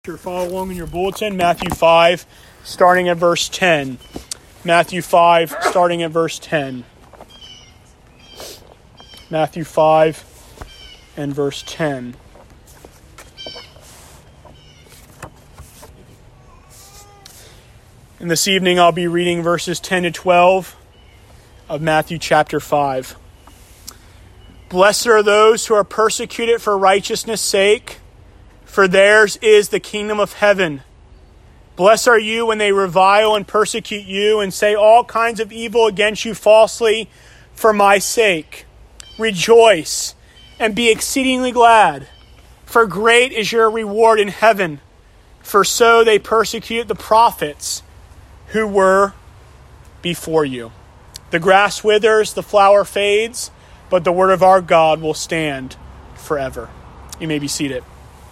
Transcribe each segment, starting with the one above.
Follow along in your bulletin, Matthew 5, starting at verse 10. Matthew 5, starting at verse 10. Matthew 5 and verse 10. And this evening I'll be reading verses 10 to 12 of Matthew chapter 5. Blessed are those who are persecuted for righteousness' sake, for theirs is the kingdom of heaven. Blessed are you when they revile and persecute you and say all kinds of evil against you falsely for my sake. Rejoice and be exceedingly glad, for great is your reward in heaven. For so they persecuted the prophets who were before you. The grass withers, the flower fades, but the word of our God will stand forever. You may be seated.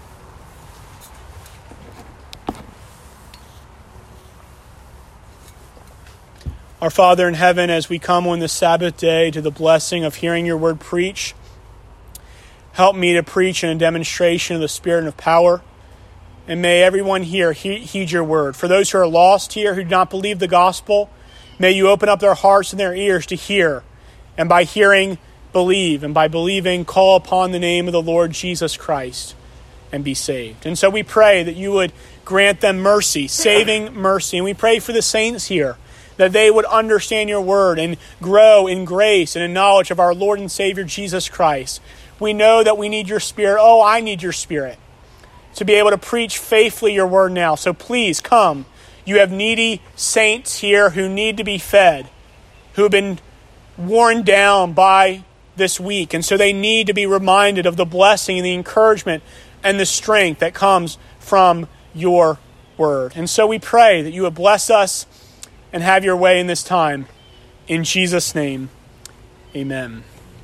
Our Father in heaven, as we come on this Sabbath day to the blessing of hearing your word preach, help me to preach in a demonstration of the Spirit and of power. And may everyone here heed your word. For those who are lost here, who do not believe the gospel, may you open up their hearts and their ears to hear. And by hearing, believe. And by believing, call upon the name of the Lord Jesus Christ and be saved. And so we pray that you would grant them mercy, saving mercy. And we pray for the saints here, that they would understand your word and grow in grace and in knowledge of our Lord and Savior Jesus Christ. We know that we need your Spirit. Oh, I need your Spirit to be able to preach faithfully your word now. So please come. You have needy saints here who need to be fed, who have been worn down by this week. And so they need to be reminded of the blessing and the encouragement and the strength that comes from your word. And so we pray that you would bless us and have your way in this time. In Jesus' name, amen.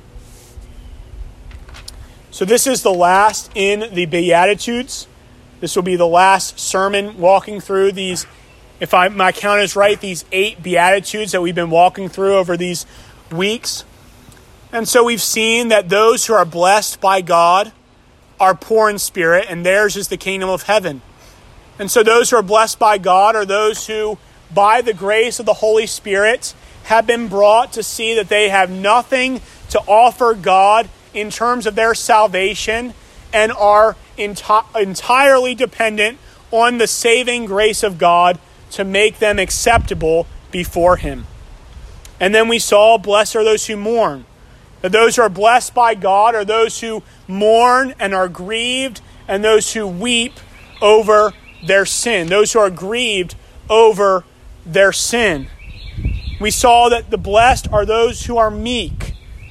So this is the last in the Beatitudes. This will be the last sermon walking through these, if my count is right, these 8 Beatitudes that we've been walking through over these weeks. And so we've seen that those who are blessed by God are poor in spirit, and theirs is the kingdom of heaven. And so those who are blessed by God are those who, by the grace of the Holy Spirit, have been brought to see that they have nothing to offer God in terms of their salvation and are entirely dependent on the saving grace of God to make them acceptable before Him. And then we saw, blessed are those who mourn. That those who are blessed by God are those who mourn and are grieved, and those who weep over their sin. Those who are grieved over their sin. We saw that the blessed are those who are meek,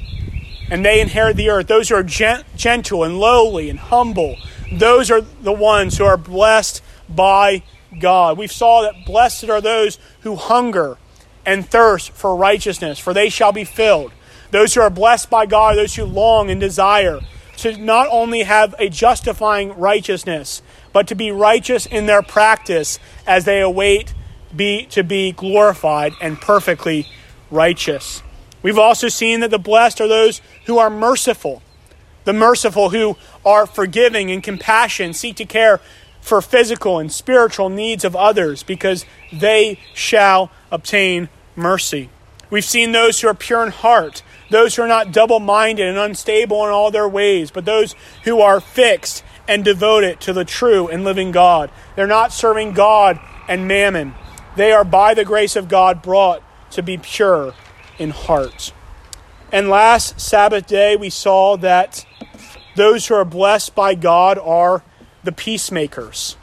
and they inherit the earth. Those who are gentle and lowly and humble, those are the ones who are blessed by God. We saw that blessed are those who hunger and thirst for righteousness, for they shall be filled. Those who are blessed by God are those who long and desire to not only have a justifying righteousness, but to be righteous in their practice as they await to be glorified and perfectly righteous. We've also seen that the blessed are those who are merciful. The merciful who are forgiving and compassion, seek to care for physical and spiritual needs of others, because they shall obtain mercy. We've seen those who are pure in heart, those who are not double-minded and unstable in all their ways, but those who are fixed and devoted to the true and living God. They're not serving God and mammon. They are, by the grace of God, brought to be pure in heart. And last Sabbath day, we saw that those who are blessed by God are the peacemakers.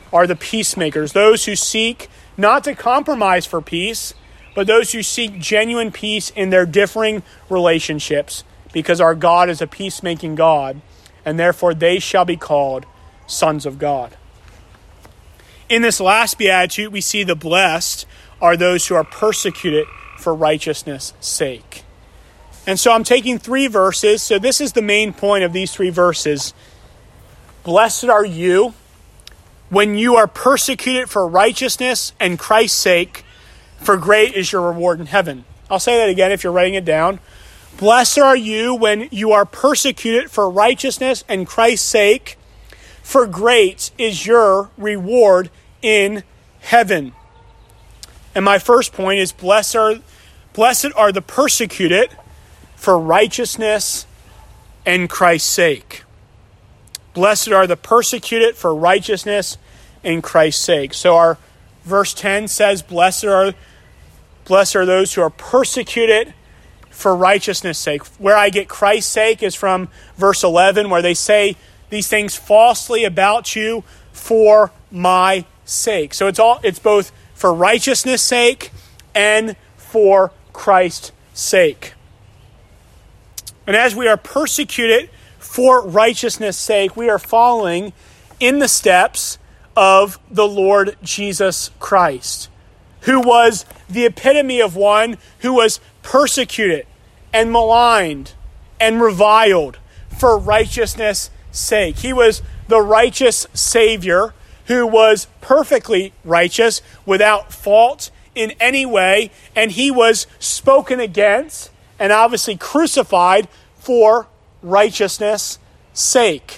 Those who seek not to compromise for peace, but those who seek genuine peace in their differing relationships, because our God is a peacemaking God, and therefore they shall be called sons of God. In this last beatitude, we see the blessed are those who are persecuted for righteousness' sake. And so I'm taking 3 verses. So this is the main point of these 3 verses. Blessed are you when you are persecuted for righteousness and Christ's sake, for great is your reward in heaven. I'll say that again if you're writing it down. Blessed are you when you are persecuted for righteousness and Christ's sake, for great is your reward in heaven. And my first point is, blessed are the persecuted for righteousness and Christ's sake. Blessed are the persecuted for righteousness and Christ's sake. So our verse 10 says, blessed are those who are persecuted for righteousness' sake. Where I get Christ's sake is from verse 11, where they say these things falsely about you for my sake. So it's both for righteousness' sake and for Christ's sake. And as we are persecuted for righteousness' sake, we are following in the steps of the Lord Jesus Christ, who was the epitome of one who was persecuted and maligned and reviled for righteousness' sake. He was the righteous Savior who was perfectly righteous, without fault in any way, and he was spoken against and obviously crucified for righteousness' sake.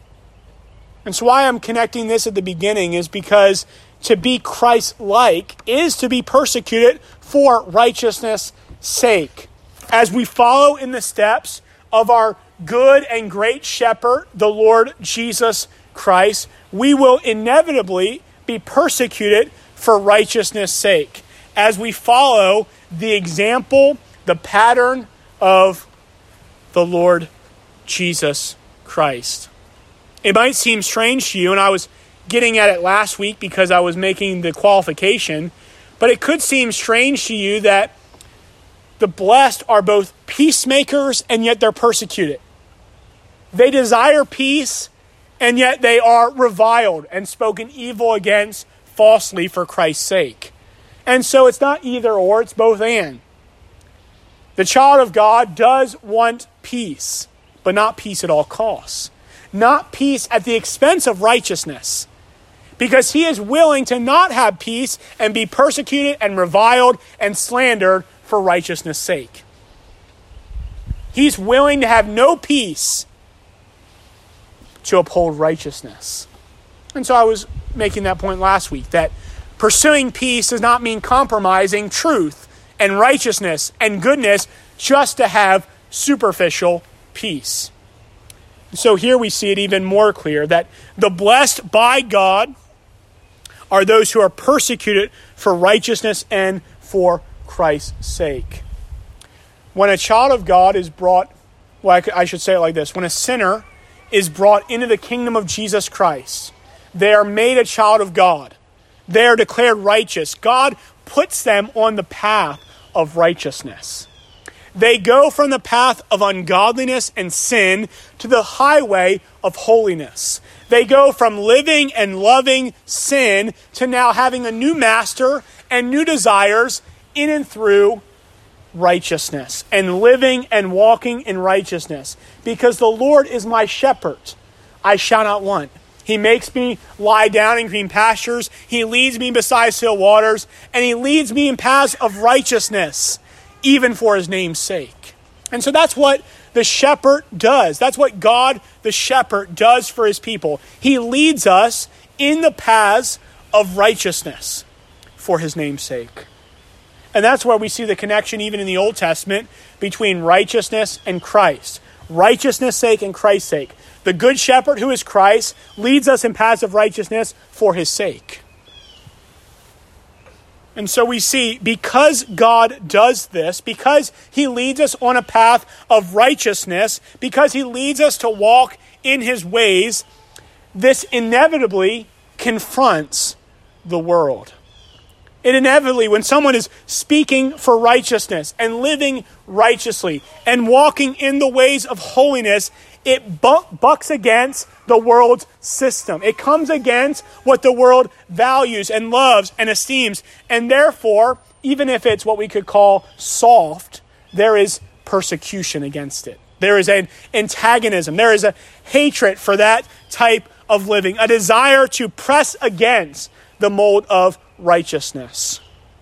And so why I'm connecting this at the beginning is because to be Christ-like is to be persecuted for righteousness' sake. As we follow in the steps of our good and great shepherd, the Lord Jesus Christ, we will inevitably be persecuted for righteousness' sake as we follow the example, the pattern of the Lord Jesus Christ. It might seem strange to you, and I was getting at it last week because I was making the qualification, but it could seem strange to you that the blessed are both peacemakers and yet they're persecuted. They desire peace and yet they are reviled and spoken evil against falsely for Christ's sake. And so it's not either or, it's both and. The child of God does want peace, but not peace at all costs. Not peace at the expense of righteousness. Because he is willing to not have peace and be persecuted and reviled and slandered for righteousness' sake. He's willing to have no peace to uphold righteousness. And so I was making that point last week, that pursuing peace does not mean compromising truth and righteousness and goodness just to have superficial peace. So here we see it even more clear that the blessed by God are those who are persecuted for righteousness and for Christ's sake. When a child of God is brought, well, I should say it like this. When a sinner is brought into the kingdom of Jesus Christ, they are made a child of God. They are declared righteous. God puts them on the path of righteousness. They go from the path of ungodliness and sin to the highway of holiness. They go from living and loving sin to now having a new master and new desires in and through righteousness and living and walking in righteousness. Because the Lord is my shepherd, I shall not want. He makes me lie down in green pastures. He leads me beside still waters, and he leads me in paths of righteousness, even for his name's sake. And so that's what the shepherd does. That's what God, the shepherd, does for his people. He leads us in the paths of righteousness for his name's sake. And that's where we see the connection even in the Old Testament between righteousness and Christ. Righteousness' sake and Christ's sake. The good shepherd, who is Christ, leads us in paths of righteousness for his sake. And so we see, because God does this, because he leads us on a path of righteousness, because he leads us to walk in his ways, this inevitably confronts the world. It inevitably, when someone is speaking for righteousness and living righteously and walking in the ways of holiness, it bucks against the world's system. It comes against what the world values and loves and esteems. And therefore, even if it's what we could call soft, there is persecution against it. There is an antagonism. There is a hatred for that type of living, a desire to press against the mold of righteousness.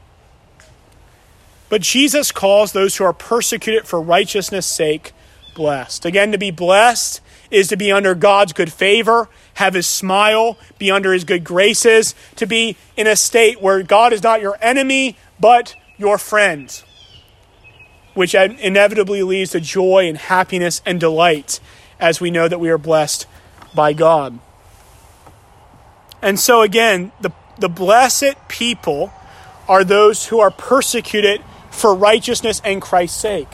But Jesus calls those who are persecuted for righteousness' sake blessed. Again, to be blessed is to be under God's good favor, have his smile, be under his good graces, to be in a state where God is not your enemy, but your friend, which inevitably leads to joy and happiness and delight as we know that we are blessed by God. And so again, the blessed people are those who are persecuted for righteousness and Christ's sake.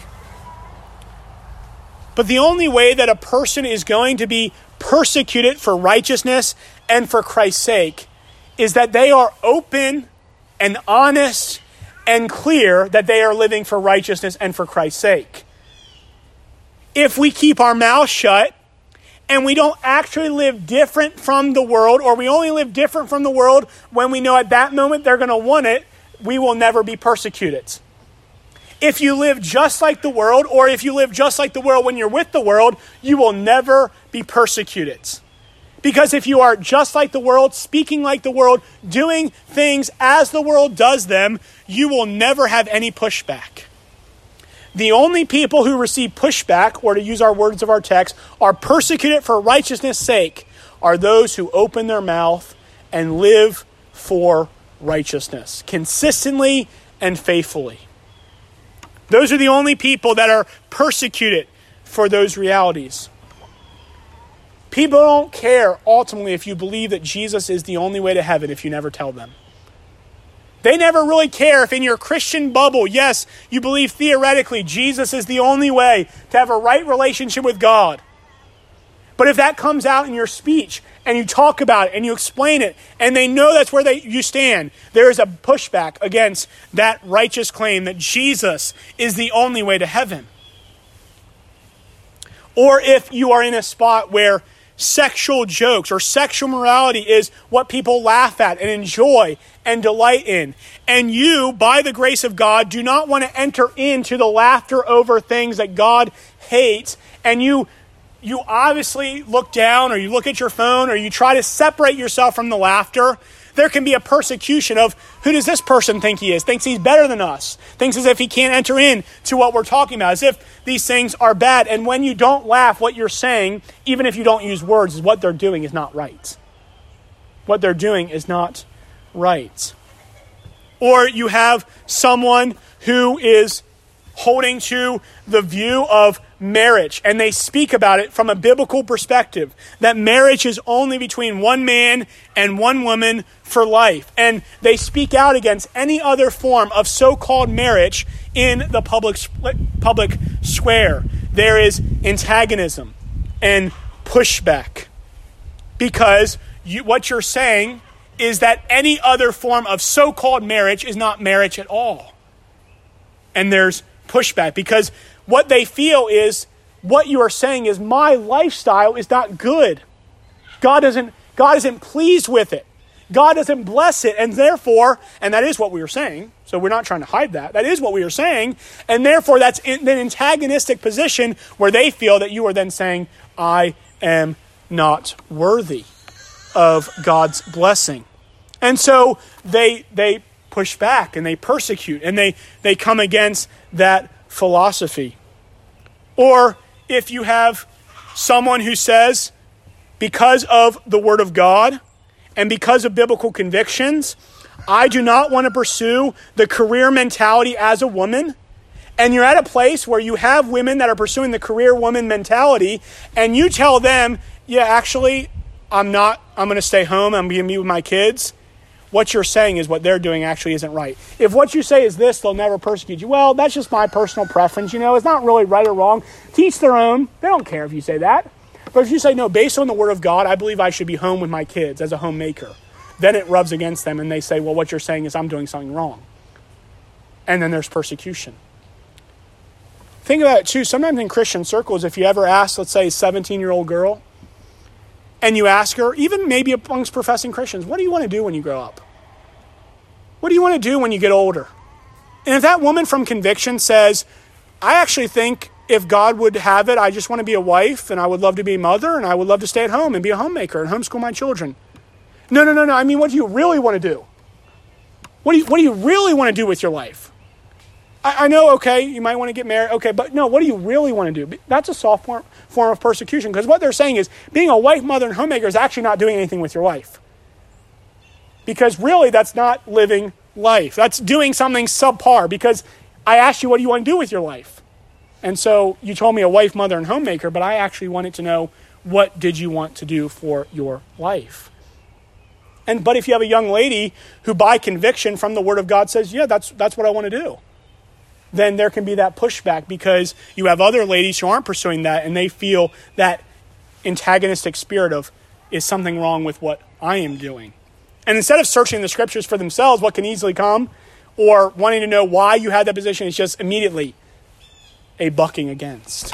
But the only way that a person is going to be persecuted for righteousness and for Christ's sake is that they are open and honest and clear that they are living for righteousness and for Christ's sake. If we keep our mouth shut and we don't actually live different from the world, or we only live different from the world when we know at that moment they're going to want it, we will never be persecuted. If you live just like the world, or if you live just like the world when you're with the world, you will never be persecuted. Because if you are just like the world, speaking like the world, doing things as the world does them, you will never have any pushback. The only people who receive pushback, or to use our words of our text, are persecuted for righteousness' sake, are those who open their mouth and live for righteousness, consistently and faithfully. Those are the only people that are persecuted for those realities. People don't care ultimately if you believe that Jesus is the only way to heaven if you never tell them. They never really care if in your Christian bubble, yes, you believe theoretically Jesus is the only way to have a right relationship with God. But if that comes out in your speech and you talk about it and you explain it and they know that's where you stand, there is a pushback against that righteous claim that Jesus is the only way to heaven. Or if you are in a spot where sexual jokes or sexual morality is what people laugh at and enjoy and delight in, and you, by the grace of God, do not want to enter into the laughter over things that God hates, and you obviously look down or you look at your phone or you try to separate yourself from the laughter, there can be a persecution of, who does this person think he is? Thinks he's better than us. Thinks as if he can't enter in to what we're talking about, as if these things are bad. And when you don't laugh, what you're saying, even if you don't use words, is what they're doing is not right. What they're doing is not right. Or you have someone who is holding to the view of marriage, and they speak about it from a biblical perspective, that marriage is only between one man and one woman for life. And they speak out against any other form of so-called marriage in the public square. There is antagonism and pushback because what you're saying is that any other form of so-called marriage is not marriage at all. And there's pushback because what they feel is what you are saying is my lifestyle is not good. God isn't pleased with it. God doesn't bless it, and therefore, and that is what we are saying, so we're not trying to hide that. That is what we are saying, and therefore that's in an antagonistic position where they feel that you are then saying, I am not worthy of God's blessing. And so they push back and they persecute and they come against that philosophy. Or if you have someone who says, because of the Word of God and because of biblical convictions, I do not want to pursue the career mentality as a woman. And you're at a place where you have women that are pursuing the career woman mentality, and you tell them, yeah, actually, I'm going to stay home, I'm going to be with my kids. What you're saying is what they're doing actually isn't right. If what you say is this, they'll never persecute you. Well, that's just my personal preference. It's not really right or wrong. Teach their own. They don't care if you say that. But if you say, no, based on the Word of God, I believe I should be home with my kids as a homemaker, then it rubs against them and they say, well, what you're saying is I'm doing something wrong. And then there's persecution. Think about it too. Sometimes in Christian circles, if you ever ask, let's say, a 17-year-old girl, and you ask her, even maybe amongst professing Christians, what do you want to do when you grow up? What do you want to do when you get older? And if that woman from conviction says, I actually think if God would have it, I just want to be a wife and I would love to be a mother and I would love to stay at home and be a homemaker and homeschool my children. No. I mean, what do you really want to do? What do you really want to do with your life? I know, okay, you might want to get married. Okay, but no, what do you really want to do? That's a sophomore form of persecution. Because what they're saying is being a wife, mother, and homemaker is actually not doing anything with your life. Because really, that's not living life. That's doing something subpar. Because I asked you, what do you want to do with your life? And so you told me a wife, mother, and homemaker, but I actually wanted to know, what did you want to do for your life? But if you have a young lady who by conviction from the Word of God says, yeah, that's what I want to do, then there can be that pushback because you have other ladies who aren't pursuing that and they feel that antagonistic spirit of, is something wrong with what I am doing? And instead of searching the scriptures for themselves, what can easily come, or wanting to know why you had that position, is just immediately a bucking against.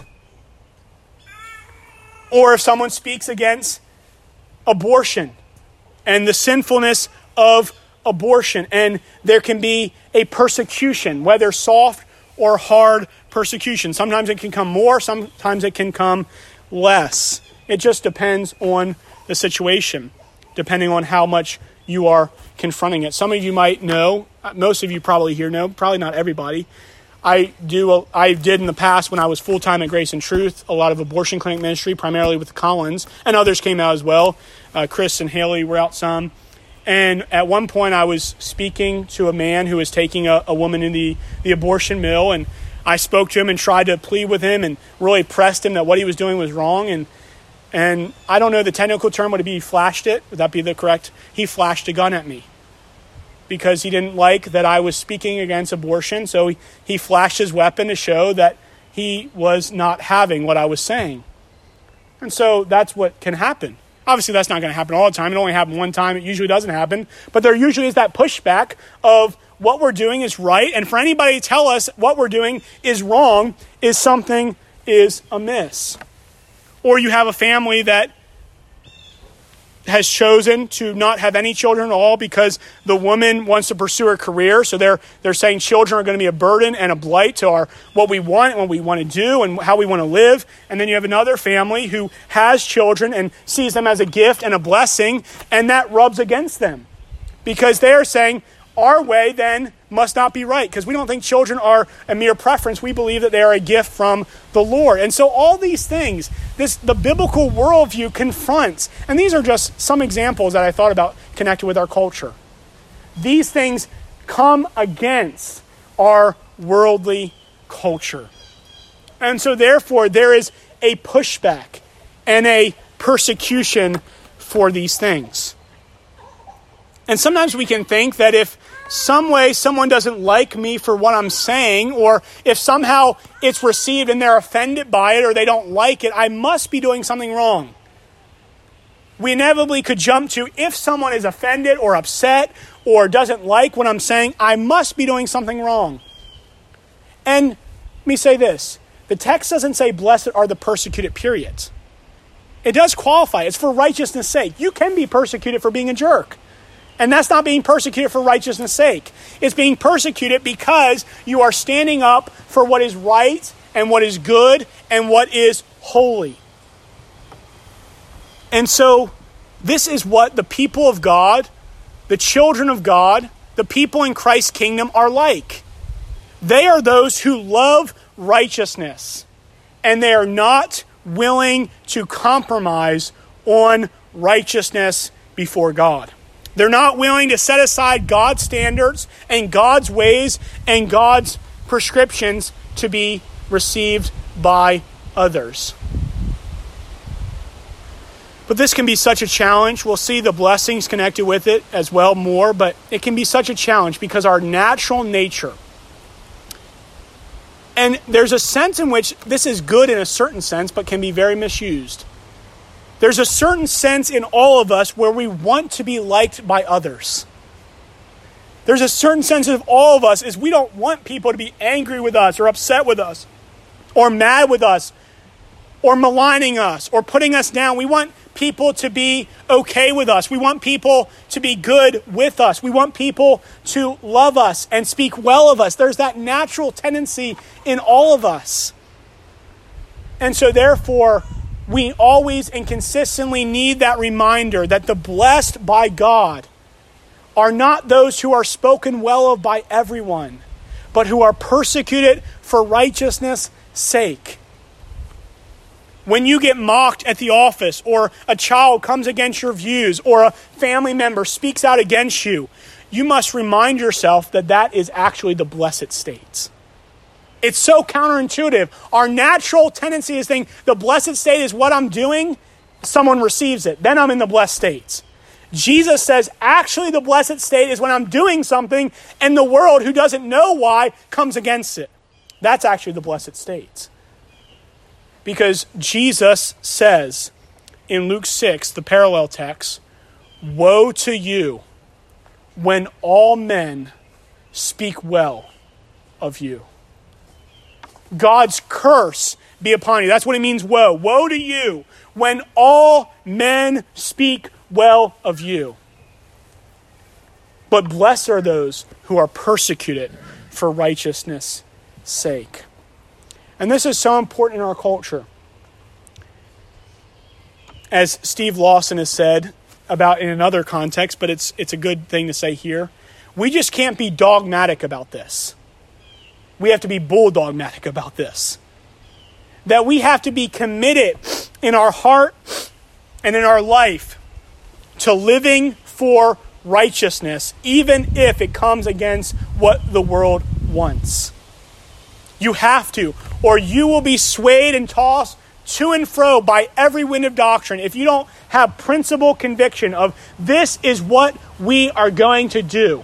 Or if someone speaks against abortion and the sinfulness of abortion, and there can be a persecution, whether soft or hard persecution. Sometimes it can come more, sometimes it can come less. It just depends on the situation, depending on how much you are confronting it. Some of you might know, most of you probably here know, probably not everybody. I did in the past when I was full-time at Grace and Truth, a lot of abortion clinic ministry, primarily with Collins, and others came out as well. Chris and Haley were out some. And at one point I was speaking to a man who was taking a woman in the abortion mill, and I spoke to him and tried to plead with him and really pressed him that what he was doing was wrong. And I don't know the technical term, would it be he flashed it? Would that be the correct? He flashed a gun at me because he didn't like that I was speaking against abortion. So he flashed his weapon to show that he was not having what I was saying. And so that's what can happen. Obviously, that's not going to happen all the time. It only happened one time. It usually doesn't happen. But there usually is that pushback of what we're doing is right. And for anybody to tell us what we're doing is wrong, is something is amiss. Or you have a family that has chosen to not have any children at all because the woman wants to pursue her career. So they're saying children are going to be a burden and a blight to what we want and what we want to do and how we want to live. And then you have another family who has children and sees them as a gift and a blessing, and that rubs against them because they are saying our way then must not be right because we don't think children are a mere preference. We believe that they are a gift from the Lord. And so all these things, the biblical worldview confronts, and these are just some examples that I thought about connected with our culture. These things come against our worldly culture. And so therefore there is a pushback and a persecution for these things. And sometimes we can think that if some way someone doesn't like me for what I'm saying, or if somehow it's received and they're offended by it or they don't like it, I must be doing something wrong. We inevitably could jump to, if someone is offended or upset or doesn't like what I'm saying, I must be doing something wrong. And let me say this. The text doesn't say blessed are the persecuted, period. It does qualify. It's for righteousness' sake. You can be persecuted for being a jerk. And that's not being persecuted for righteousness' sake. It's being persecuted because you are standing up for what is right and what is good and what is holy. And so this is what the people of God, the children of God, the people in Christ's kingdom are like. They are those who love righteousness, and they are not willing to compromise on righteousness before God. They're not willing to set aside God's standards and God's ways and God's prescriptions to be received by others. But this can be such a challenge. We'll see the blessings connected with it as well more, but it can be such a challenge because our natural nature, and there's a sense in which this is good in a certain sense, but can be very misused. There's a certain sense in all of us where we want to be liked by others. There's a certain sense of all of us is we don't want people to be angry with us or upset with us or mad with us or maligning us or putting us down. We want people to be okay with us. We want people to be good with us. We want people to love us and speak well of us. There's that natural tendency in all of us. And so therefore, we always and consistently need that reminder that the blessed by God are not those who are spoken well of by everyone, but who are persecuted for righteousness' sake. When you get mocked at the office, or a child comes against your views, or a family member speaks out against you, you must remind yourself that that is actually the blessed state. It's so counterintuitive. Our natural tendency is think the blessed state is what I'm doing, someone receives it, then I'm in the blessed state. Jesus says, actually the blessed state is when I'm doing something and the world, who doesn't know why, comes against it. That's actually the blessed state. Because Jesus says in Luke 6, the parallel text, woe to you when all men speak well of you. God's curse be upon you. That's what it means, woe. Woe to you when all men speak well of you. But blessed are those who are persecuted for righteousness' sake. And this is so important in our culture. As Steve Lawson has said about in another context, but it's a good thing to say here, we just can't be dogmatic about this. We have to be bulldogmatic about this. That we have to be committed in our heart and in our life to living for righteousness, even if it comes against what the world wants. You have to, or you will be swayed and tossed to and fro by every wind of doctrine if you don't have principle conviction of this is what we are going to do.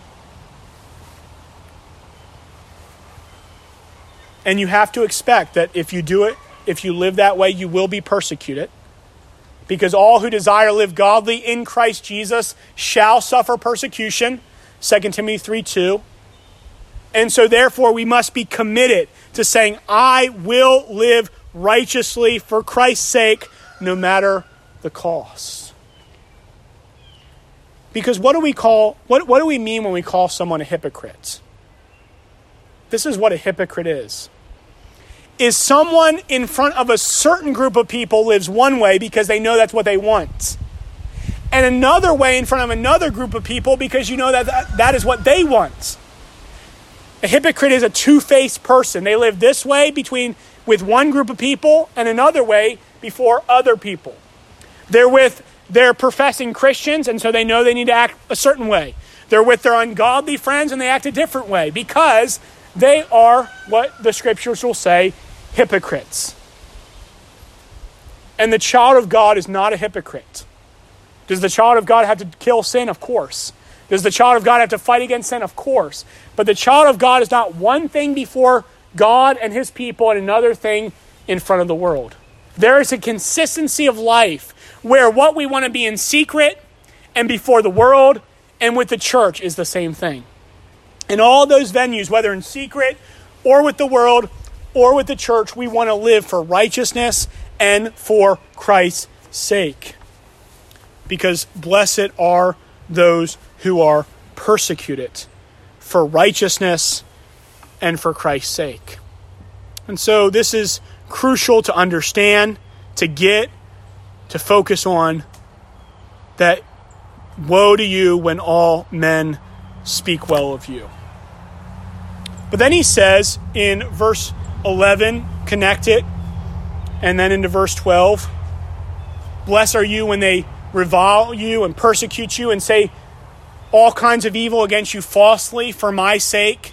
And you have to expect that if you do it, if you live that way, you will be persecuted. Because all who desire to live godly in Christ Jesus shall suffer persecution. 2 Timothy 3:2. And so therefore we must be committed to saying, I will live righteously for Christ's sake, no matter the cost. Because what do we mean when we call someone a hypocrite? This is what a hypocrite is someone in front of a certain group of people lives one way because they know that's what they want. And another way in front of another group of people because you know that is what they want. A hypocrite is a two-faced person. They live this way with one group of people and another way before other people. They're professing Christians, and so they know they need to act a certain way. They're with their ungodly friends and they act a different way because they are what the scriptures will say, hypocrites. And the child of God is not a hypocrite. Does the child of God have to kill sin? Of course. Does the child of God have to fight against sin? Of course. But the child of God is not one thing before God and his people and another thing in front of the world. There is a consistency of life where what we want to be in secret and before the world and with the church is the same thing. In all those venues, whether in secret or with the world or with the church, we want to live for righteousness and for Christ's sake. Because blessed are those who are persecuted for righteousness and for Christ's sake. And so this is crucial to understand, to get, to focus on, that woe to you when all men speak well of you. But then he says in verse 11, connect it, and then into verse 12, blessed are you when they revile you and persecute you and say all kinds of evil against you falsely for my sake.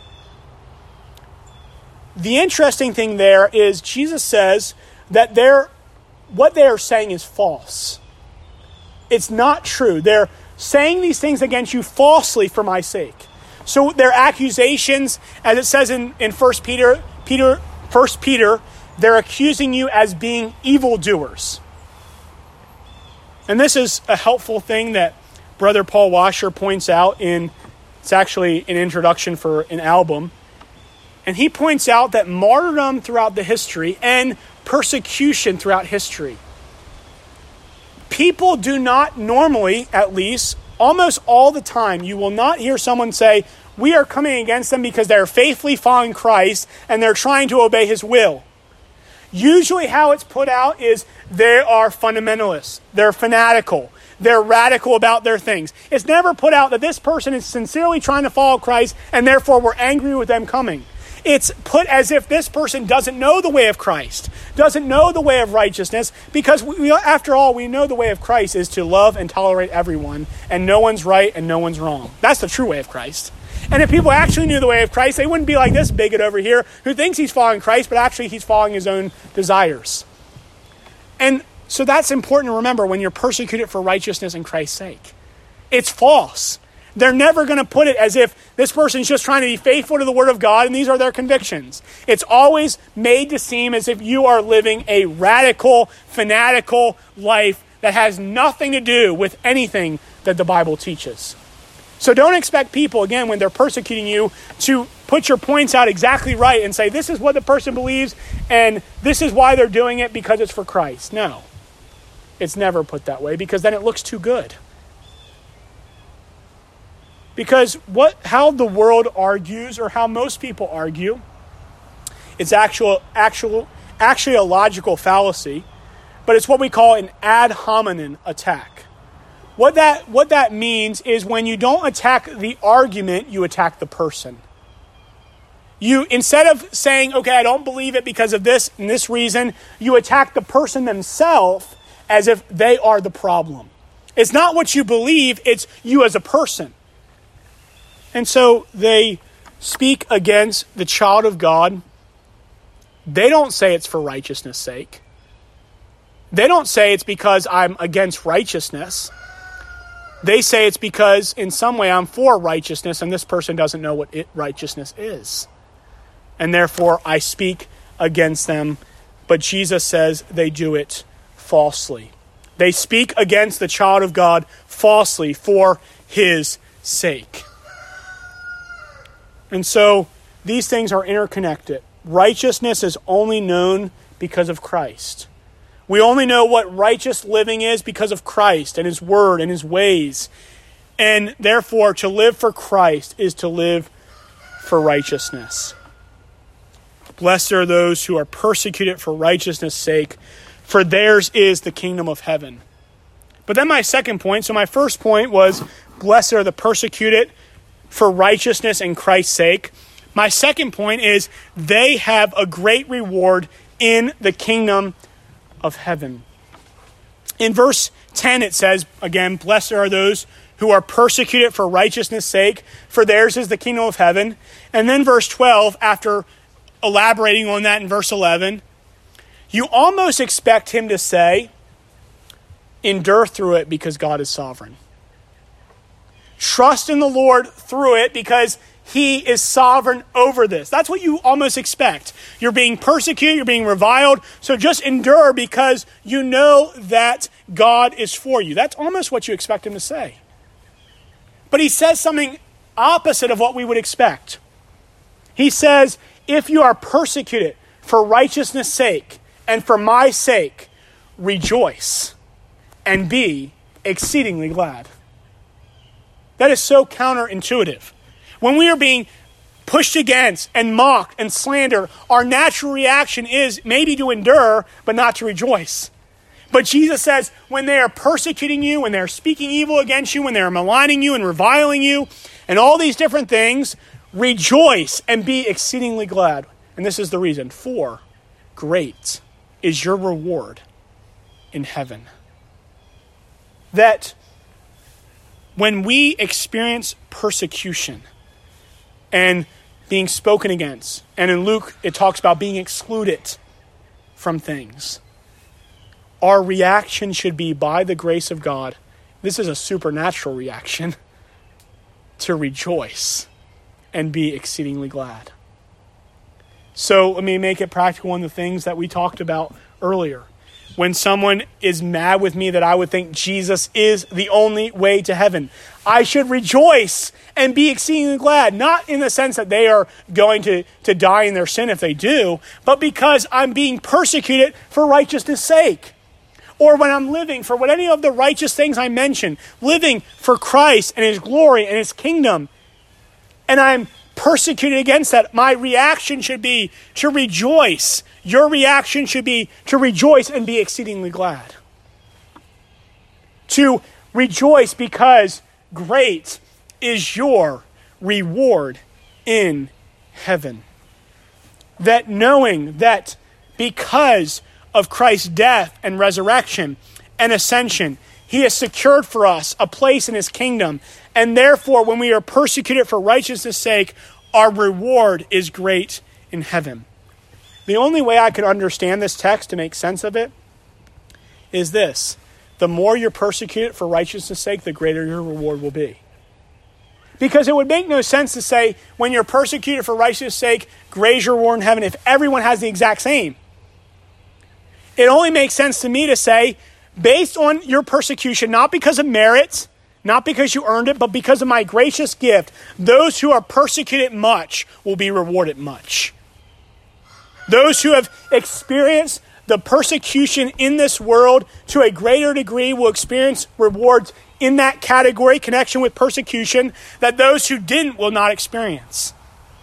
The interesting thing there is Jesus says that what they are saying is false. It's not true. They're saying these things against you falsely for my sake. So their accusations, as it says in 1 Peter, they're accusing you as being evildoers. And this is a helpful thing that Brother Paul Washer points out it's actually an introduction for an album. And he points out that martyrdom throughout the history and persecution throughout history, people do not normally, at least, almost all the time, you will not hear someone say, we are coming against them because they're faithfully following Christ and they're trying to obey his will. Usually how it's put out is they are fundamentalists, they're fanatical, they're radical about their things. It's never put out that this person is sincerely trying to follow Christ and therefore we're angry with them coming. It's put as if this person doesn't know the way of Christ, doesn't know the way of righteousness, because after all, we know the way of Christ is to love and tolerate everyone, and no one's right and no one's wrong. That's the true way of Christ. And if people actually knew the way of Christ, they wouldn't be like this bigot over here who thinks he's following Christ, but actually he's following his own desires. And so that's important to remember when you're persecuted for righteousness in Christ's sake. It's false. They're never going to put it as if this person's just trying to be faithful to the Word of God and these are their convictions. It's always made to seem as if you are living a radical, fanatical life that has nothing to do with anything that the Bible teaches. So don't expect people, again, when they're persecuting you, to put your points out exactly right and say, this is what the person believes and this is why they're doing it because it's for Christ. No, it's never put that way because then it looks too good. Because how the world argues, or how most people argue, it's actually a logical fallacy, but it's what we call an ad hominem attack. What that means is when you don't attack the argument, you attack the person. You, instead of saying, okay, I don't believe it because of this and this reason, you attack the person themselves as if they are the problem. It's not what you believe, it's you as a person. And so they speak against the child of God. They don't say it's for righteousness' sake. They don't say it's because I'm against righteousness. They say it's because in some way I'm for righteousness and this person doesn't know what righteousness is. And therefore I speak against them. But Jesus says they do it falsely. They speak against the child of God falsely for his sake. And so these things are interconnected. Righteousness is only known because of Christ. We only know what righteous living is because of Christ and his word and his ways. And therefore, to live for Christ is to live for righteousness. Blessed are those who are persecuted for righteousness' sake, for theirs is the kingdom of heaven. But then my second point, so my first point was, blessed are the persecuted for righteousness in Christ's sake. My second point is, they have a great reward in the kingdom of heaven. In verse 10 it says, again, blessed are those who are persecuted for righteousness' sake, for theirs is the kingdom of heaven. And then verse 12, after elaborating on that in verse 11, you almost expect him to say, endure through it because God is sovereign. Trust in the Lord through it because he is sovereign over this. That's what you almost expect. You're being persecuted, you're being reviled, so just endure because you know that God is for you. That's almost what you expect him to say. But he says something opposite of what we would expect. He says, if you are persecuted for righteousness' sake and for my sake, rejoice and be exceedingly glad. That is so counterintuitive. When we are being pushed against and mocked and slandered, our natural reaction is maybe to endure, but not to rejoice. But Jesus says, when they are persecuting you, when they're speaking evil against you, when they're maligning you and reviling you, and all these different things, rejoice and be exceedingly glad. And this is the reason. For great is your reward in heaven. That when we experience persecution and being spoken against, and in Luke it talks about being excluded from things, our reaction should be, by the grace of God, this is a supernatural reaction, to rejoice and be exceedingly glad. So let me make it practical on the things that we talked about earlier. When someone is mad with me that I would think Jesus is the only way to heaven, I should rejoice and be exceedingly glad. Not in the sense that they are going to die in their sin if they do, but because I'm being persecuted for righteousness' sake. Or when I'm living for what any of the righteous things I mentioned, living for Christ and his glory and his kingdom, and I'm persecuted against that, my reaction should be to rejoice. Your reaction should be to rejoice and be exceedingly glad. To rejoice because great is your reward in heaven. that knowing that because of Christ's death and resurrection and ascension, he has secured for us a place in his kingdom. And therefore, when we are persecuted for righteousness' sake, our reward is great in heaven. The only way I could understand this text to make sense of it is this: the more you're persecuted for righteousness' sake, the greater your reward will be. Because it would make no sense to say, when you're persecuted for righteousness' sake, great is your reward in heaven, if everyone has the exact same. It only makes sense to me to say, based on your persecution, not because of merit, not because you earned it, but because of my gracious gift, those who are persecuted much will be rewarded much. Those who have experienced the persecution in this world to a greater degree will experience rewards in that category, connection with persecution, that those who didn't will not experience.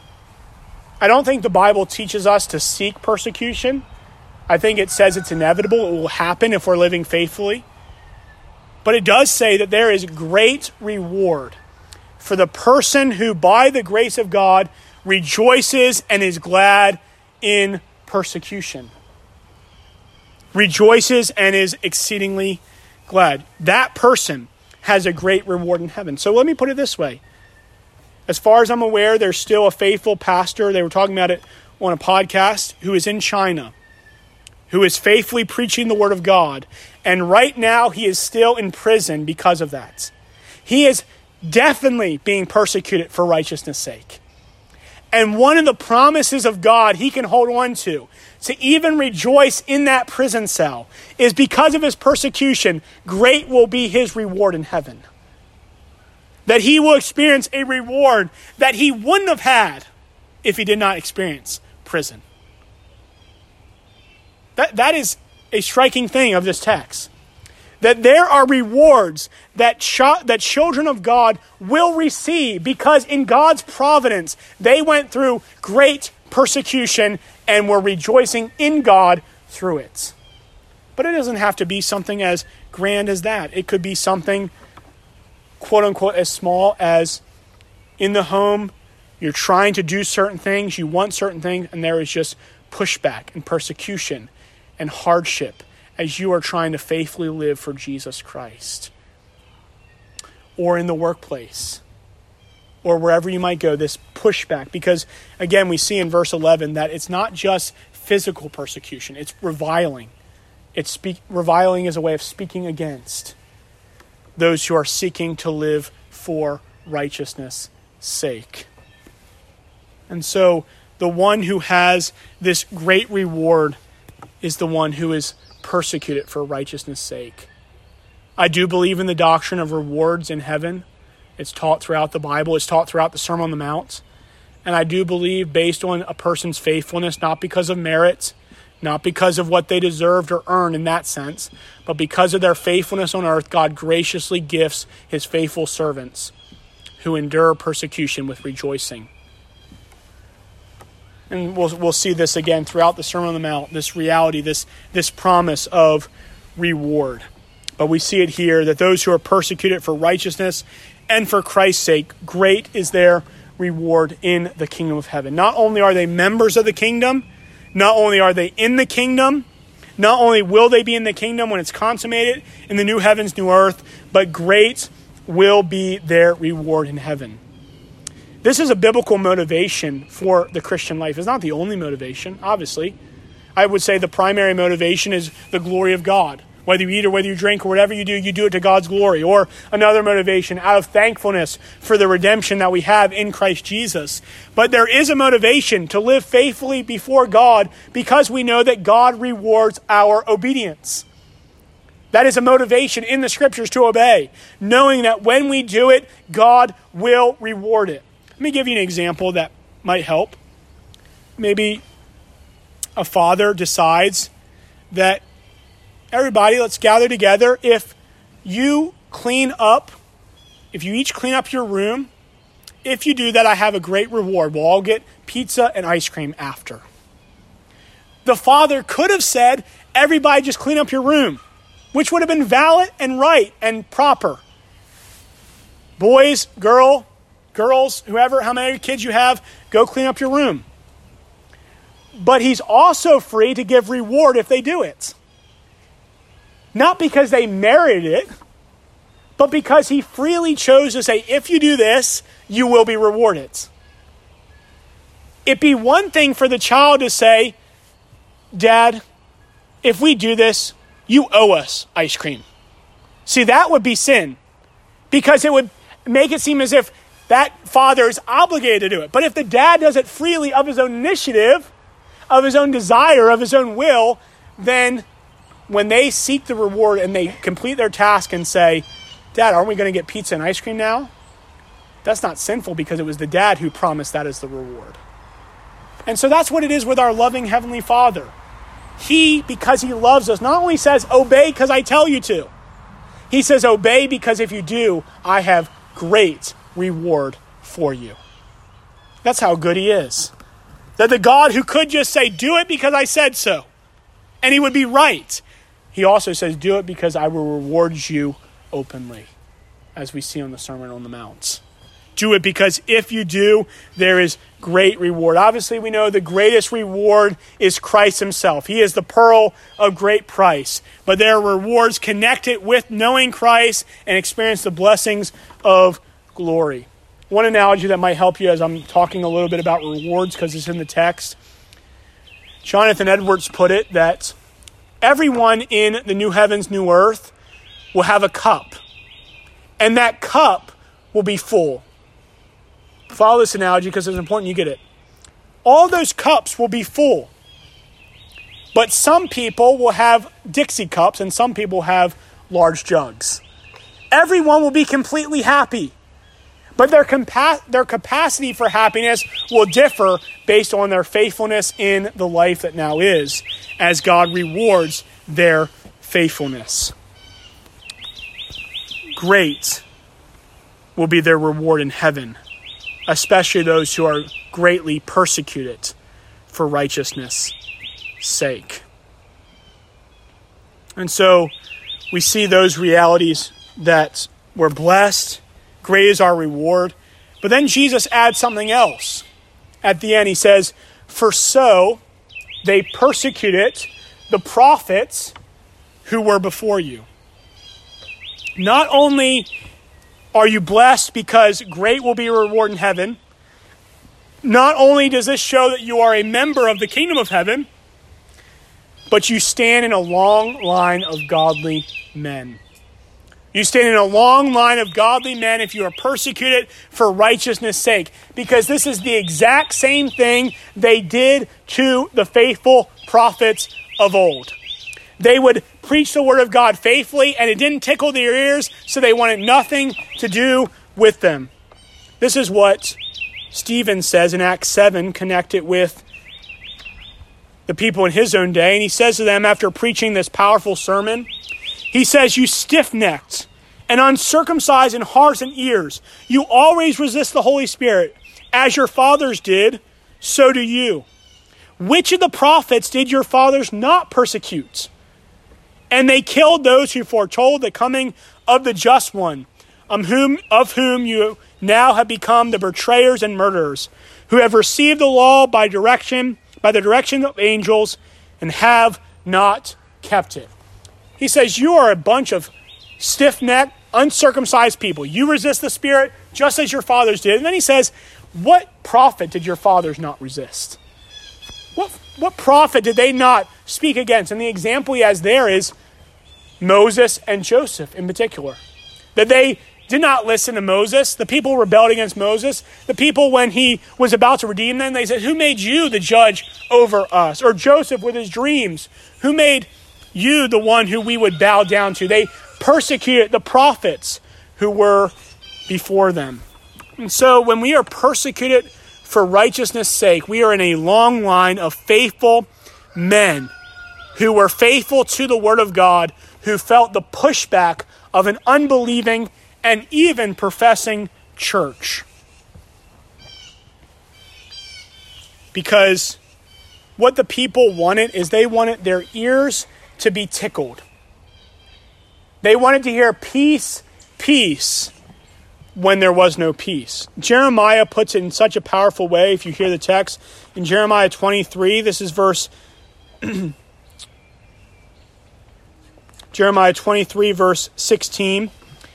I don't think the Bible teaches us to seek persecution. I think it says it's inevitable. It will happen if we're living faithfully. But it does say that there is great reward for the person who, by the grace of God, rejoices and is glad in persecution. Rejoices and is exceedingly glad. That person has a great reward in heaven. So let me put it this way. As far as I'm aware, there's still a faithful pastor, they were talking about it on a podcast, who is in China, who is faithfully preaching the word of God. And right now he is still in prison because of that. He is definitely being persecuted for righteousness' sake. And one of the promises of God he can hold on to even rejoice in that prison cell, is because of his persecution, great will be his reward in heaven. That he will experience a reward that he wouldn't have had if he did not experience prison. That is a striking thing of this text. That there are rewards that children of God will receive because in God's providence, they went through great persecution and were rejoicing in God through it. But it doesn't have to be something as grand as that. It could be something, quote unquote, as small as in the home, you're trying to do certain things, you want certain things, and there is just pushback and persecution and hardship as you are trying to faithfully live for Jesus Christ. Or in the workplace, or wherever you might go, this pushback. Because, again, we see in verse 11 that it's not just physical persecution, it's reviling. Reviling is a way of speaking against those who are seeking to live for righteousness' sake. And so the one who has this great reward is the one who is persecuted for righteousness' sake. I do believe in the doctrine of rewards in heaven. It's taught throughout the Bible. It's taught throughout the Sermon on the Mount. And I do believe based on a person's faithfulness, not because of merit, not because of what they deserved or earned in that sense, but because of their faithfulness on earth, God graciously gifts his faithful servants who endure persecution with rejoicing. And we'll see this again throughout the Sermon on the Mount, this reality, this promise of reward. But we see it here that those who are persecuted for righteousness and for Christ's sake, great is their reward in the kingdom of heaven. Not only are they members of the kingdom, not only are they in the kingdom, not only will they be in the kingdom when it's consummated in the new heavens, new earth, but great will be their reward in heaven. This is a biblical motivation for the Christian life. It's not the only motivation, obviously. I would say the primary motivation is the glory of God. Whether you eat or whether you drink or whatever you do it to God's glory. Or another motivation out of thankfulness for the redemption that we have in Christ Jesus. But there is a motivation to live faithfully before God because we know that God rewards our obedience. That is a motivation in the scriptures to obey, knowing that when we do it, God will reward it. Let me give you an example that might help. Maybe a father decides that everybody, let's gather together. If you each clean up your room, if you do that, I have a great reward. We'll all get pizza and ice cream after. The father could have said, everybody just clean up your room, which would have been valid and right and proper. Boys, girls, whoever, how many kids you have, go clean up your room. But he's also free to give reward if they do it. Not because they merited it, but because he freely chose to say, if you do this, you will be rewarded. It'd be one thing for the child to say, Dad, if we do this, you owe us ice cream. See, that would be sin, because it would make it seem as if that father is obligated to do it. But if the dad does it freely of his own initiative, of his own desire, of his own will, then when they seek the reward and they complete their task and say, Dad, aren't we going to get pizza and ice cream now? That's not sinful, because it was the dad who promised that as the reward. And so that's what it is with our loving Heavenly Father. He, because he loves us, not only says, obey because I tell you to. He says, obey because if you do, I have great reward for you. That's how good he is. That the God who could just say, do it because I said so, and he would be right. He also says, do it because I will reward you openly, as we see on the Sermon on the Mount. Do it because if you do, there is great reward. Obviously, we know the greatest reward is Christ himself. He is the pearl of great price. But there are rewards connected with knowing Christ and experience the blessings of glory. One analogy that might help you as I'm talking a little bit about rewards, because it's in the text. Jonathan Edwards put it that everyone in the new heavens, new earth will have a cup. And that cup will be full. Follow this analogy because it's important you get it. All those cups will be full. But some people will have Dixie cups and some people have large jugs. Everyone will be completely happy. But their capacity for happiness will differ based on their faithfulness in the life that now is, as God rewards their faithfulness. Great will be their reward in heaven, especially those who are greatly persecuted for righteousness' sake. And so we see those realities that we're blessed, great is our reward. But then Jesus adds something else. At the end he says, for so they persecuted the prophets who were before you. Not only are you blessed because great will be your reward in heaven, not only does this show that you are a member of the kingdom of heaven, but you stand in a long line of godly men. You stand in a long line of godly men if you are persecuted for righteousness' sake, because this is the exact same thing they did to the faithful prophets of old. They would preach the word of God faithfully, and it didn't tickle their ears, so they wanted nothing to do with them. This is what Stephen says in Acts 7, connected with the people in his own day. And he says to them after preaching this powerful sermon, he says, you stiff-necked and uncircumcised in hearts and ears, you always resist the Holy Spirit. As your fathers did, so do you. Which of the prophets did your fathers not persecute? And they killed those who foretold the coming of the just one, of whom you now have become the betrayers and murderers, who have received the law by the direction of angels, and have not kept it. He says, you are a bunch of stiff-necked, uncircumcised people. You resist the Spirit just as your fathers did. And then he says, what prophet did your fathers not resist? What prophet did they not speak against? And the example he has there is Moses and Joseph in particular. That they did not listen to Moses. The people rebelled against Moses. The people, when he was about to redeem them, they said, who made you the judge over us? Or Joseph with his dreams, who made you the one who we would bow down to? They persecuted the prophets who were before them. And so when we are persecuted for righteousness' sake, we are in a long line of faithful men who were faithful to the word of God, who felt the pushback of an unbelieving and even professing church. Because what the people wanted is they wanted their ears to be tickled. They wanted to hear peace, peace. when there was no peace. Jeremiah puts it in such a powerful way. If you hear the text in Jeremiah 23, this is verse Jeremiah 23, verse 16.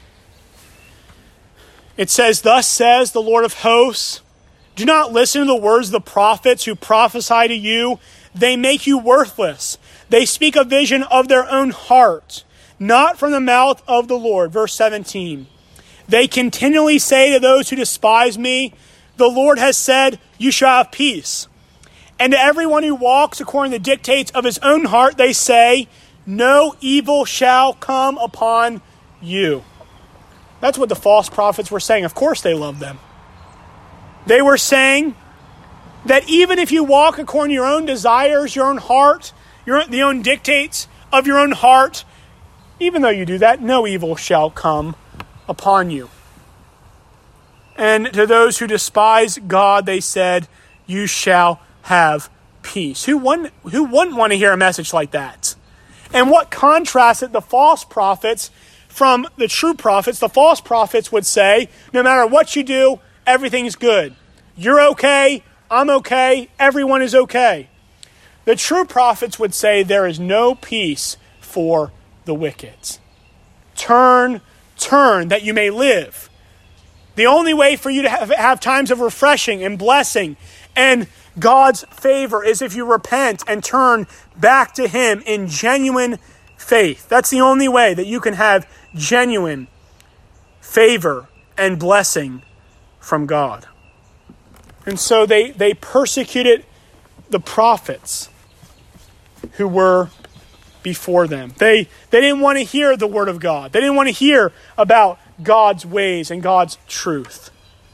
It says, "Thus says the Lord of hosts, do not listen to the words of the prophets who prophesy to you. They make you worthless. They speak a vision of their own heart, not from the mouth of the Lord." Verse 17. "They continually say to those who despise me, the Lord has said, you shall have peace. And to everyone who walks according to the dictates of his own heart, they say, no evil shall come upon you." That's what the false prophets were saying. Of course they loved them. They were saying that even if you walk according to your own desires, your own heart, the own dictates of your own heart, even though you do that, no evil shall come upon you. And to those who despise God, they said, you shall have peace. Who wouldn't want to hear a message like that? And what contrasted the false prophets from the true prophets? The false prophets would say, no matter what you do, everything's good. You're okay, I'm okay, everyone is okay. The true prophets would say there is no peace for the wicked. Turn, that you may live. The only way for you to have times of refreshing and blessing and God's favor is if you repent and turn back to Him in genuine faith. That's the only way that you can have genuine favor and blessing from God. And so they persecuted the prophets who were before them. They didn't want to hear the word of God. They didn't want to hear about God's ways and God's truth.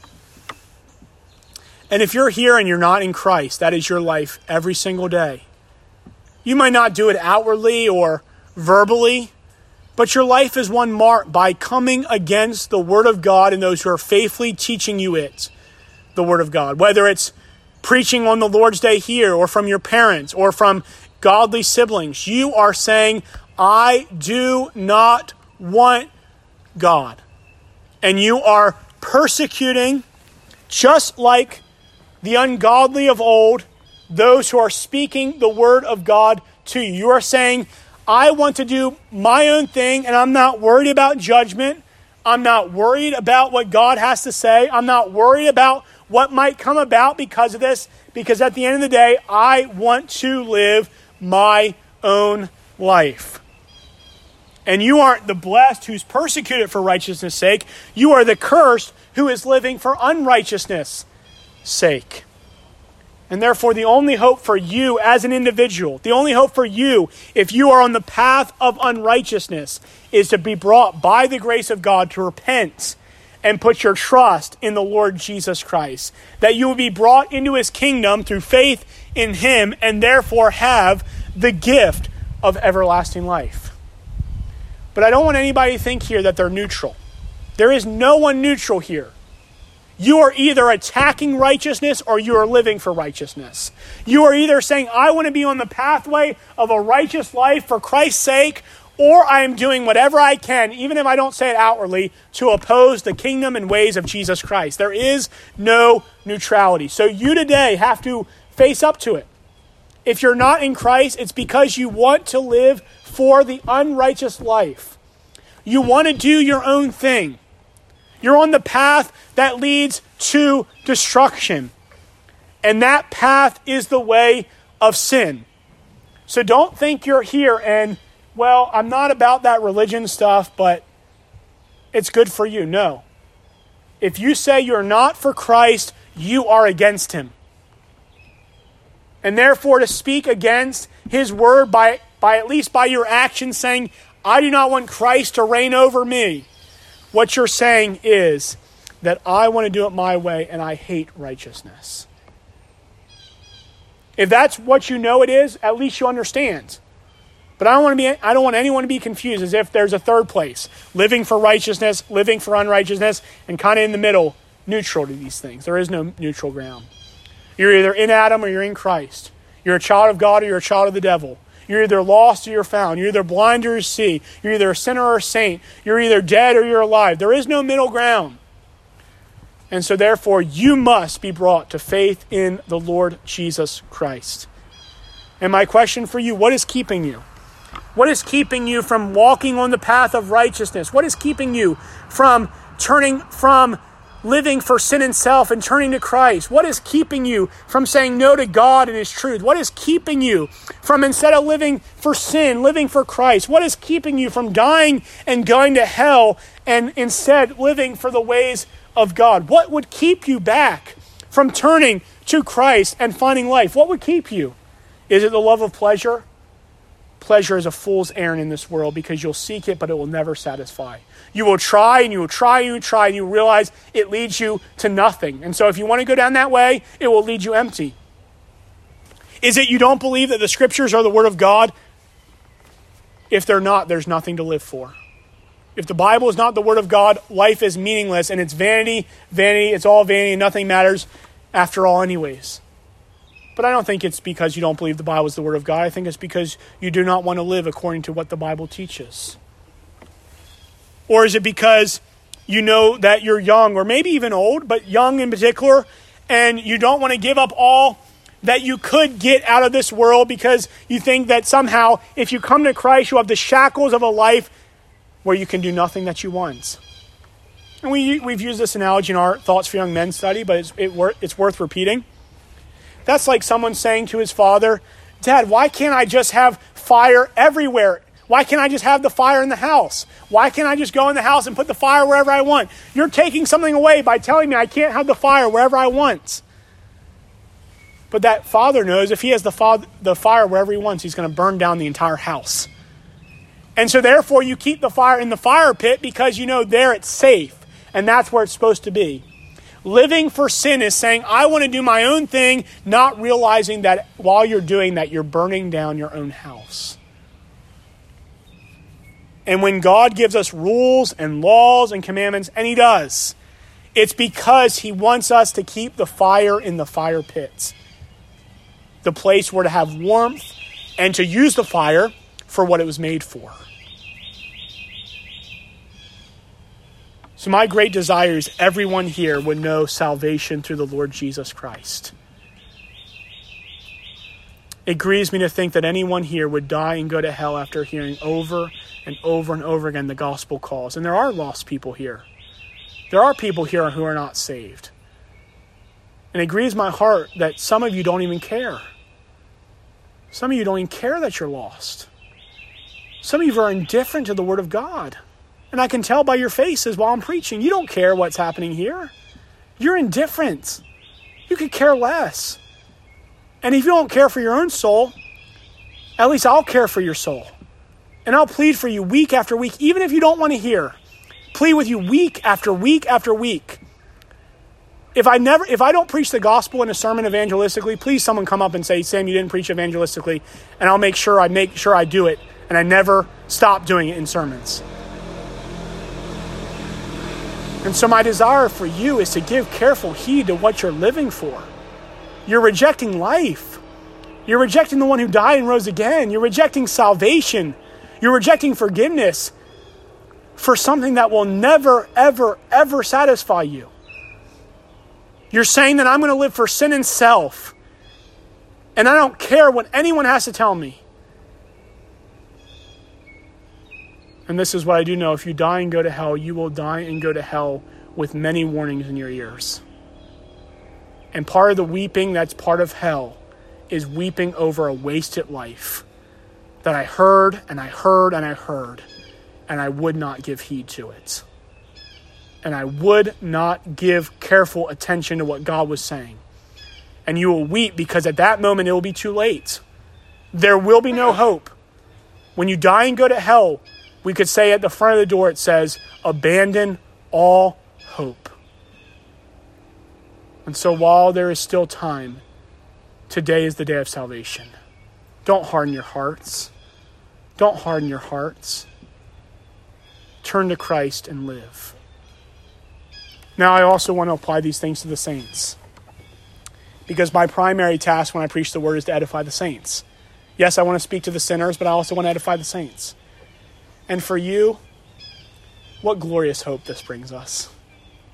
And if you're here and you're not in Christ, that is your life every single day. You might not do it outwardly or verbally, but your life is one marked by coming against the word of God and those who are faithfully teaching you the word of God. Whether it's preaching on the Lord's Day here or from your parents or from godly siblings, you are saying, I do not want God. And you are persecuting, just like the ungodly of old, those who are speaking the word of God to you. You are saying, I want to do my own thing, and I'm not worried about judgment. I'm not worried about what God has to say. I'm not worried about what might come about because of this, because at the end of the day, I want to live my own life. And you aren't the blessed who's persecuted for righteousness' sake. You are the cursed who is living for unrighteousness' sake. And therefore, the only hope for you as an individual, the only hope for you if you are on the path of unrighteousness, is to be brought by the grace of God to repent and put your trust in the Lord Jesus Christ. That you will be brought into His kingdom through faith in Him and therefore have the gift of everlasting life. But I don't want anybody to think here that they're neutral. There is no one neutral here. You are either attacking righteousness or you are living for righteousness. You are either saying, I want to be on the pathway of a righteous life for Christ's sake, or I am doing whatever I can, even if I don't say it outwardly, to oppose the kingdom and ways of Jesus Christ. There is no neutrality. So you today have to face up to it. If you're not in Christ, it's because you want to live for the unrighteous life. You want to do your own thing. You're on the path that leads to destruction. And that path is the way of sin. So don't think you're here and, well, I'm not about that religion stuff, but it's good for you. No. If you say you're not for Christ, you are against Him. And therefore to speak against His word by at least by your actions saying, I do not want Christ to reign over me. What you're saying is that I want to do it my way and I hate righteousness. If that's what you know it is, at least you understand. But I don't want anyone to be confused as if there's a third place. Living for righteousness, living for unrighteousness, and kind of in the middle, neutral to these things. There is no neutral ground. You're either in Adam or you're in Christ. You're a child of God or you're a child of the devil. You're either lost or you're found. You're either blind or you see. You're either a sinner or a saint. You're either dead or you're alive. There is no middle ground. And so therefore, you must be brought to faith in the Lord Jesus Christ. And my question for you, what is keeping you? What is keeping you from walking on the path of righteousness? What is keeping you from turning from living for sin and self and turning to Christ? What is keeping you from saying no to God and His truth? What is keeping you from, instead of living for sin, living for Christ? What is keeping you from dying and going to hell and instead living for the ways of God? What would keep you back from turning to Christ and finding life? What would keep you? Is it the love of pleasure? Pleasure is a fool's errand in this world because you'll seek it, but it will never satisfy. You will try and you will try and you will try and you realize it leads you to nothing. And so if you want to go down that way, it will lead you empty. Is it you don't believe that the scriptures are the word of God? If they're not, there's nothing to live for. If the Bible is not the word of God, life is meaningless and it's vanity, it's all vanity and nothing matters after all anyways. But I don't think it's because you don't believe the Bible is the word of God. I think it's because you do not want to live according to what the Bible teaches. Or is it because you know that you're young or maybe even old, but young in particular, and you don't want to give up all that you could get out of this world because you think that somehow if you come to Christ, you'll have the shackles of a life where you can do nothing that you want. And we've used this analogy in our Thoughts for Young Men study, but it's worth repeating. That's like someone saying to his father, Dad, why can't I just have fire everywhere? Why can't I just have the fire in the house? Why can't I just go in the house and put the fire wherever I want? You're taking something away by telling me I can't have the fire wherever I want. But that father knows if he has the fire wherever he wants, he's going to burn down the entire house. And so therefore you keep the fire in the fire pit because you know there it's safe. And that's where it's supposed to be. Living for sin is saying, I want to do my own thing, not realizing that while you're doing that, you're burning down your own house. And when God gives us rules and laws and commandments, and He does, it's because He wants us to keep the fire in the fire pits. The place where to have warmth and to use the fire for what it was made for. So my great desire is everyone here would know salvation through the Lord Jesus Christ. It grieves me to think that anyone here would die and go to hell after hearing over and over and over again the gospel calls. And there are lost people here. There are people here who are not saved. And it grieves my heart that some of you don't even care. Some of you don't even care that you're lost. Some of you are indifferent to the Word of God. And I can tell by your faces while I'm preaching, you don't care what's happening here. You're indifferent. You could care less. And if you don't care for your own soul, at least I'll care for your soul. And I'll plead for you week after week, even if you don't want to hear. Plead with you week after week after week. If I don't preach the gospel in a sermon evangelistically, please someone come up and say, Sam, you didn't preach evangelistically, and I'll make sure I do it, and I never stop doing it in sermons. And so my desire for you is to give careful heed to what you're living for. You're rejecting life. You're rejecting the one who died and rose again. You're rejecting salvation. You're rejecting forgiveness for something that will never, ever, ever satisfy you. You're saying that I'm going to live for sin and self, and I don't care what anyone has to tell me. And this is what I do know. If you die and go to hell, you will die and go to hell with many warnings in your ears. And part of the weeping that's part of hell is weeping over a wasted life that I heard and I heard and I heard, and I would not give heed to it. And I would not give careful attention to what God was saying. And you will weep because at that moment it will be too late. There will be no hope. When you die and go to hell, we could say at the front of the door, it says, abandon all hope. And so while there is still time, today is the day of salvation. Don't harden your hearts. Don't harden your hearts. Turn to Christ and live. Now, I also want to apply these things to the saints. Because my primary task when I preach the word is to edify the saints. Yes, I want to speak to the sinners, but I also want to edify the saints. And for you, what glorious hope this brings us.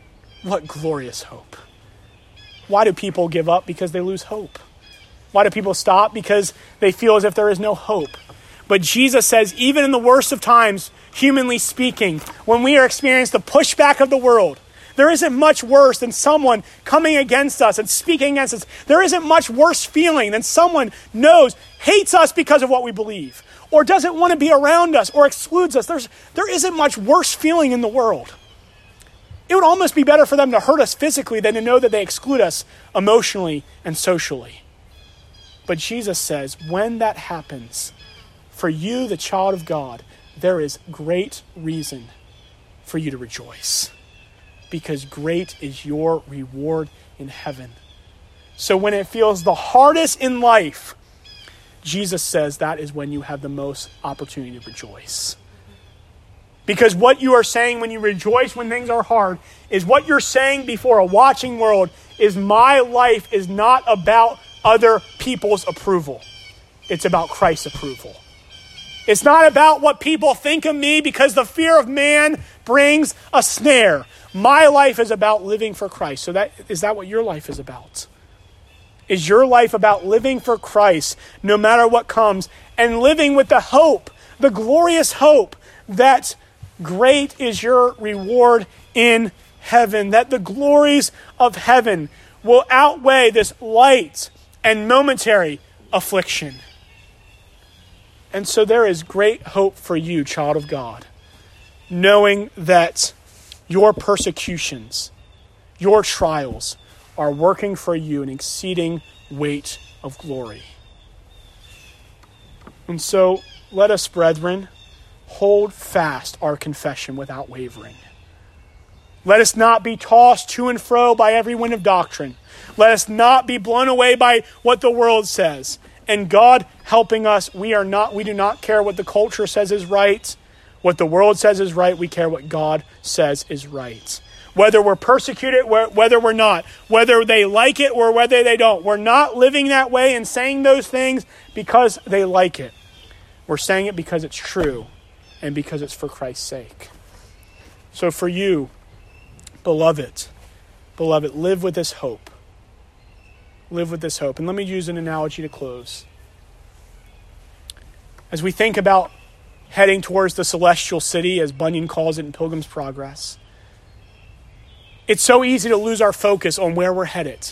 What glorious hope. Why do people give up? Because they lose hope. Why do people stop? Because they feel as if there is no hope. But Jesus says, even in the worst of times, humanly speaking, when we are experiencing the pushback of the world, there isn't much worse than someone coming against us and speaking against us. There isn't much worse feeling than someone hates us because of what we believe, or doesn't want to be around us, or excludes us. There isn't much worse feeling in the world. It would almost be better for them to hurt us physically than to know that they exclude us emotionally and socially. But Jesus says, when that happens, for you, the child of God, there is great reason for you to rejoice, because great is your reward in heaven. So when it feels the hardest in life, Jesus says that is when you have the most opportunity to rejoice. Because what you are saying when you rejoice when things are hard is what you're saying before a watching world is, my life is not about other people's approval. It's about Christ's approval. It's not about what people think of me, because the fear of man brings a snare. My life is about living for Christ. So is that what your life is about? Is your life about living for Christ no matter what comes, and living with the hope, the glorious hope that great is your reward in heaven, that the glories of heaven will outweigh this light and momentary affliction? And so there is great hope for you, child of God, knowing that your persecutions, your trials are working for you an exceeding weight of glory. And so let us, brethren, hold fast our confession without wavering. Let us not be tossed to and fro by every wind of doctrine. Let us not be blown away by what the world says. And God helping us, we do not care what the culture says is right, what the world says is right. We care what God says is right. Whether we're persecuted, whether we're not, whether they like it or whether they don't. We're not living that way and saying those things because they like it. We're saying it because it's true and because it's for Christ's sake. So for you, beloved, live with this hope. Live with this hope. And let me use an analogy to close. As we think about heading towards the celestial city, as Bunyan calls it in Pilgrim's Progress, it's so easy to lose our focus on where we're headed.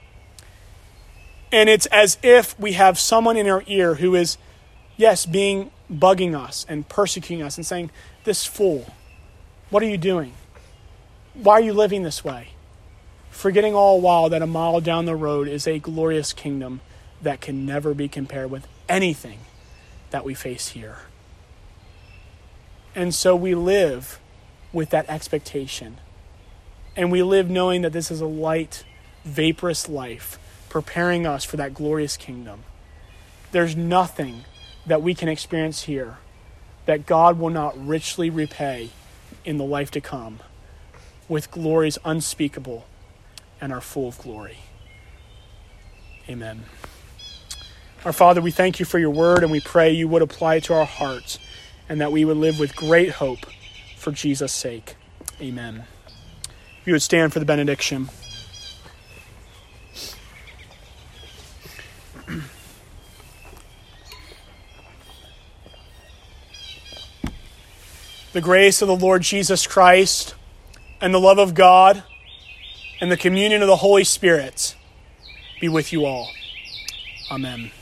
And it's as if we have someone in our ear who is, bugging us and persecuting us and saying, this fool, what are you doing? Why are you living this way? Forgetting all while that a mile down the road is a glorious kingdom that can never be compared with anything that we face here. And so we live with that expectation. And we live knowing that this is a light, vaporous life, preparing us for that glorious kingdom. There's nothing that we can experience here that God will not richly repay in the life to come with glories unspeakable and are full of glory. Amen. Our Father, we thank you for your word, and we pray you would apply it to our hearts and that we would live with great hope for Jesus' sake. Amen. If you would stand for the benediction. The grace of the Lord Jesus Christ and the love of God and the communion of the Holy Spirit be with you all. Amen.